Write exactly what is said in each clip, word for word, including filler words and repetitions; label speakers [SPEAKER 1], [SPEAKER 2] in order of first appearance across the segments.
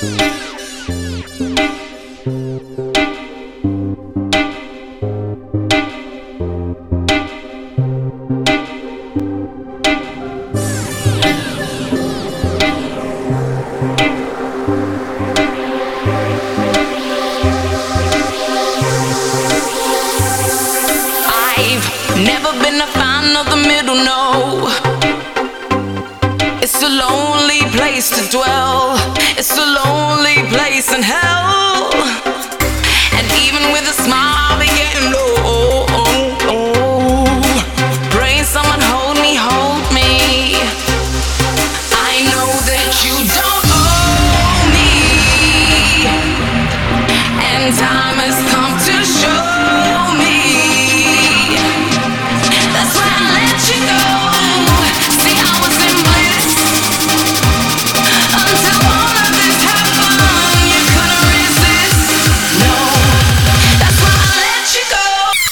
[SPEAKER 1] Never been a fan of the middle, no. It's a lonely place to dwell. It's a lonely place in hell. And even with a smile, be getting low. Pray someone hold me, hold me. I know that you don't owe me, and time has come to show me. That's why I let you go. See, I was in bliss until all of this happened. You couldn't resist. No, that's why I let you go.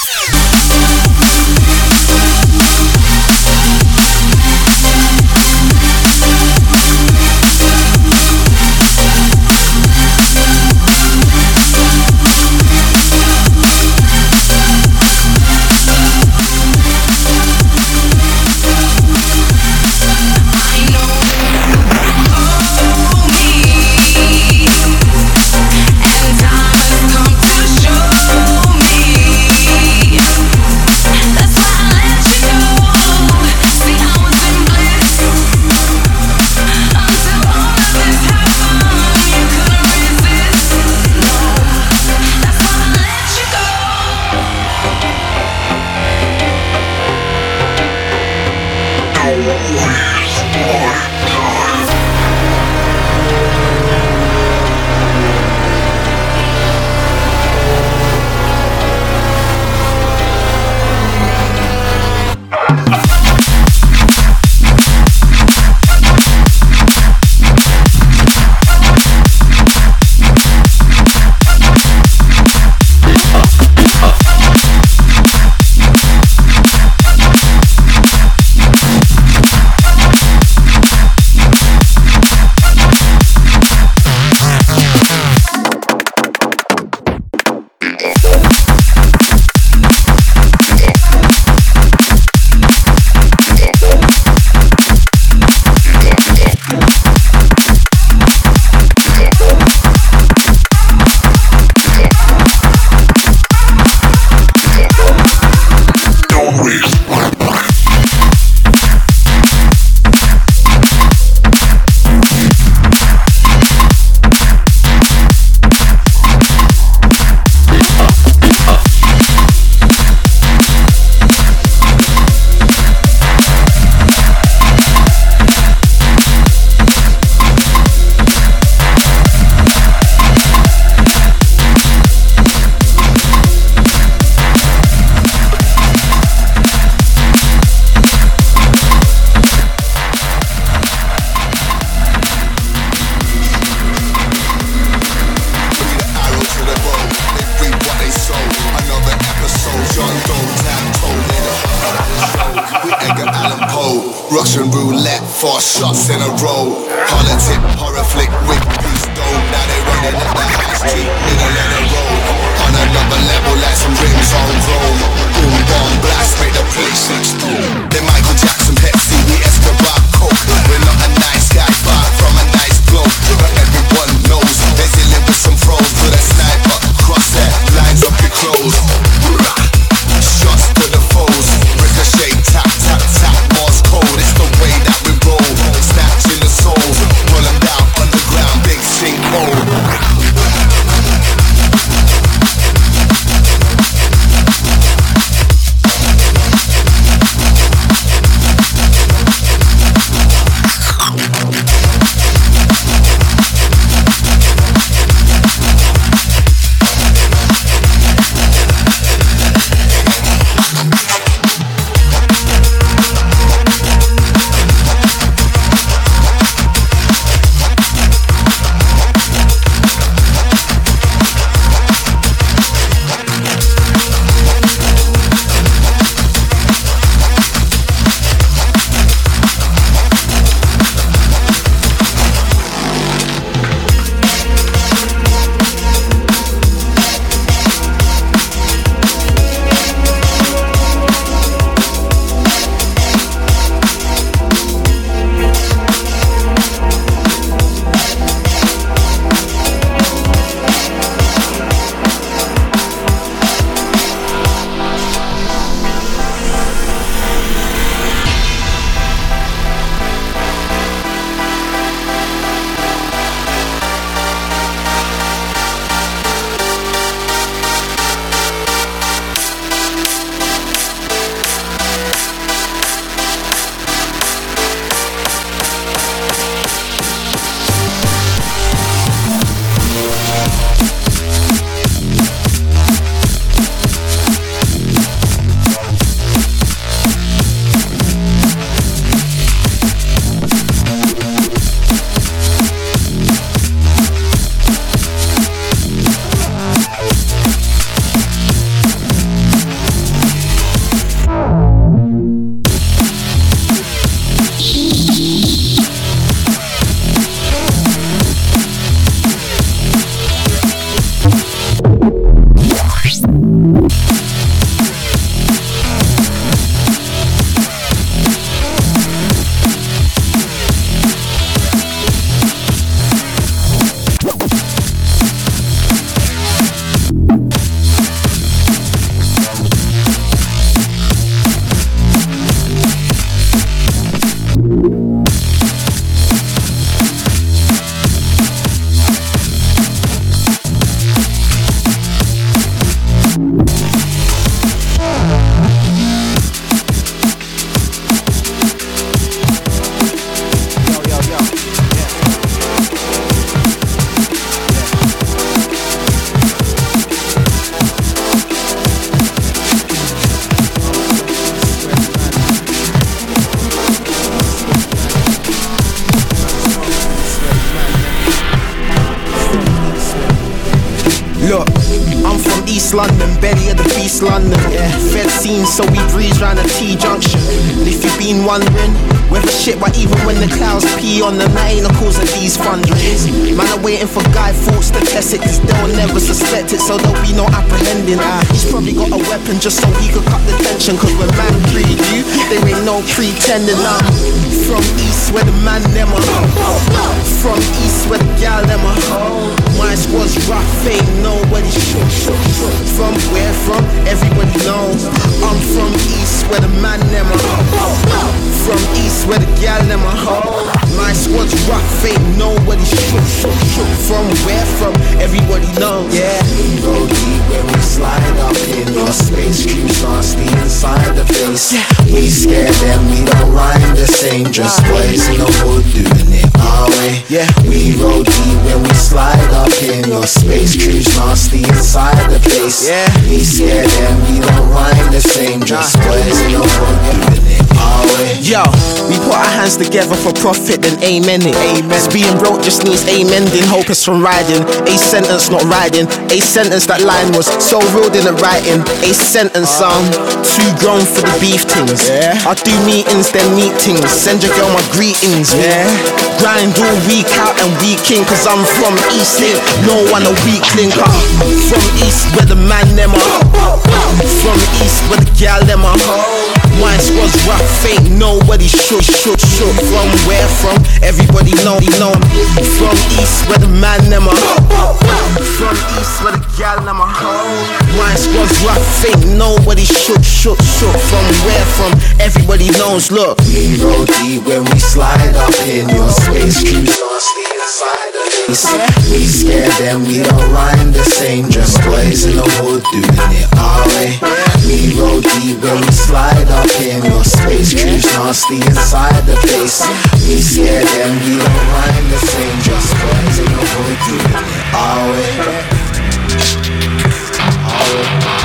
[SPEAKER 2] Russian roulette, four shots in a row. Politic, horror flick, with peace dope. Now they running at the high street, middle of the road. On another level, like some rings on chrome. Boom, bomb, blast, make the place explode. They Michael Jackson, Pepsi, we Escobar, Coke. We're not a nice guy, far from a nice bloke. But everyone knows there's a live with some froze. With a sniper, crosshair, lines up your clothes. Shots to the foes, ricochet, tap, tap, tap, Morse code. It's the way that we roll, snatching the soul, pull them down underground, big sinkhole.
[SPEAKER 3] East London, belly of the beast London. Yeah, Fed scene, so we breeze round the T junction. And if you've been wondering, weather shit, but even when the clouds pee on them, that ain't the cause of these thunderings. Man are waiting for Guy Fawkes to test it, cause they'll never suspect it, so there'll be no apprehending. Ah, he's probably got a weapon just so he could cut the tension, cause when man pre you, there ain't no pretending. I'm from East where the man them are, from East where the gal them are. My squad's rough, ain't nobody shook, shook, shook. From where from, everybody knows. I'm from East where the man them are, from East where the gal them are. My squad's rough, ain't nobody shook, shook, shook. From where from, everybody knows. Yeah,
[SPEAKER 4] we go deep when we slide up in your space. Crews nasty inside the face. We scare them, we don't rhyme the same. Just boys in the hood doing it our way.
[SPEAKER 3] Yeah,
[SPEAKER 4] we roll deep when we slide up in your space. Crews nasty inside the place.
[SPEAKER 3] Yeah,
[SPEAKER 4] we scare them, we don't rhyme the same. Just boys in the hood doing it our way.
[SPEAKER 3] Yo, we put our hands together for profit, then amen it. Amen. Being broke just needs amending. Hope is from riding. A sentence, not riding. A sentence, that line was so real in the writing. A sentence, um, too grown for the beef things.
[SPEAKER 4] Yeah.
[SPEAKER 3] I do meetings, then meetings. Send your girl my greetings.
[SPEAKER 4] Yeah.
[SPEAKER 3] Grind all week out and week in, cause I'm from East Link. No one a weak link. Uh, from East where the man them are. From East where the gal them are. My squad's rough, ain't nobody shook, shook, shook. From where from, everybody know, know. From East where the man them are. From East where the gal them are. My squad's rough, ain't nobody shook, shook, shook. From where from, everybody knows, look.
[SPEAKER 4] We roll deep when we slide up in your space. Crews nasty inside the face. We scare them, we don't rhyme the same. Just boys in the hood doing it our way. We roll deep when we slide up in your space. Crews nasty inside the face. We scare them, we don't rhyme the same. Just boys in the hood doing it our way. Our way.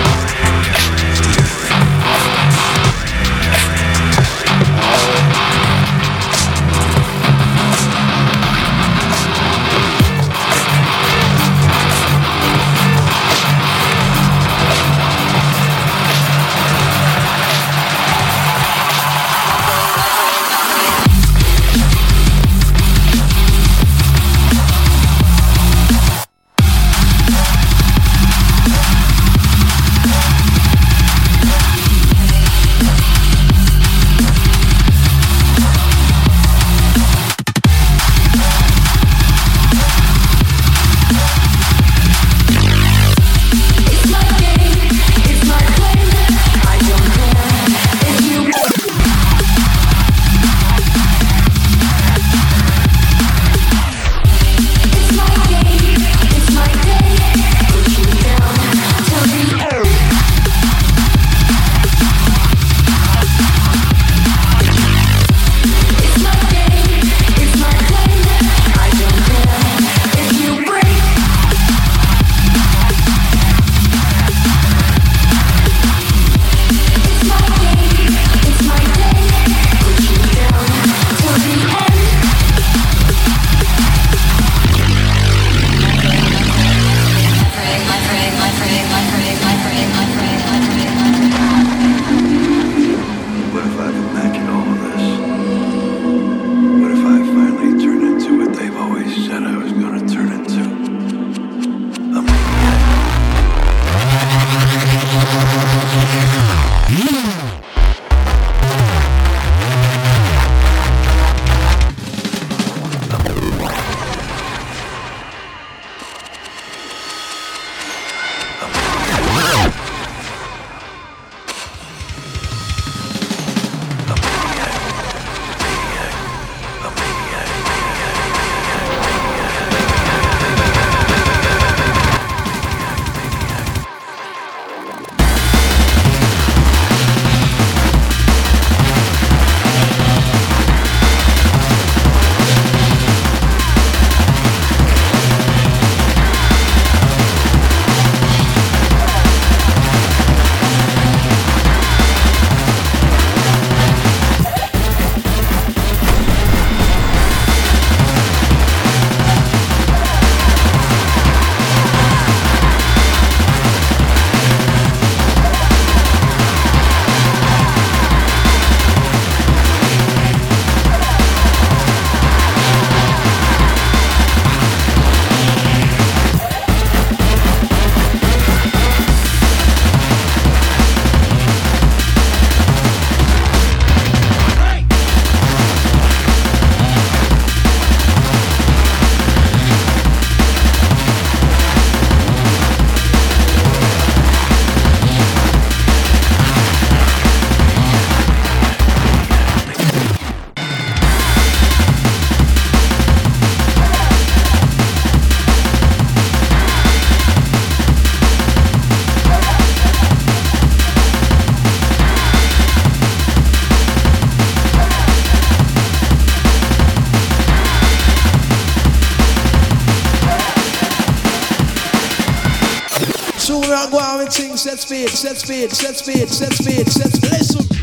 [SPEAKER 5] So we are going with things, set speed, set speed, set speed, set speed, set speed. Listen.